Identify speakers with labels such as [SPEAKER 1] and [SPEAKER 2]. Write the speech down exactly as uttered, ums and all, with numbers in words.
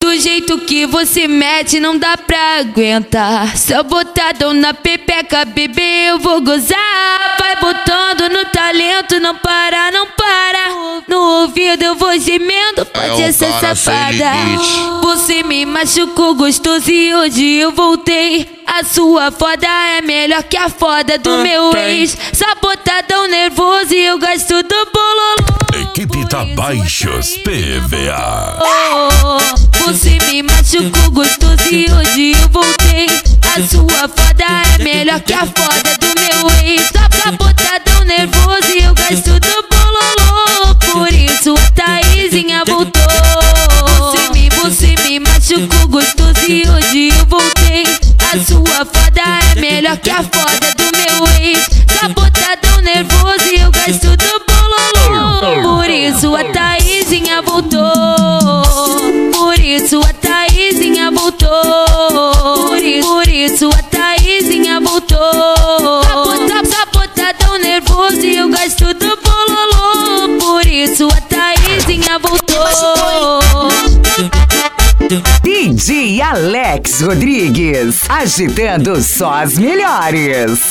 [SPEAKER 1] do jeito que você mete não dá pra aguentar. Só botadão na pepeca, bebê, eu vou gozar. Vai botando no talento, não para, não para. No ouvido eu vou gemendo, pode
[SPEAKER 2] É um
[SPEAKER 1] ser
[SPEAKER 2] cara sem
[SPEAKER 1] safada.
[SPEAKER 2] limite.
[SPEAKER 1] Você me machucou gostoso e hoje eu voltei. A sua foda é melhor que a foda do meu ex. Só botadão nervoso e eu gasto do bololô.
[SPEAKER 3] Equipe Tabaixos P V A.
[SPEAKER 1] Você me machucou gostoso e hoje eu voltei. A sua foda é melhor que a foda do meu ex. Só botadão nervoso e eu gasto do bololô. Por isso a Thaisinha voltou. Você me, você me machucou gostoso e hoje eu voltei. A sua foda é melhor que a foda do meu ex. Só botadão nervoso e eu gasto do bololô. Por isso a Thaisinha voltou. Por isso a Thaisinha voltou. Por isso, por isso a Thaisinha voltou. Só bota- só botadão nervoso e eu gasto do bololô. Por isso a Thaisinha voltou.
[SPEAKER 4] D J Alex Rodrigues, agitando só as melhores.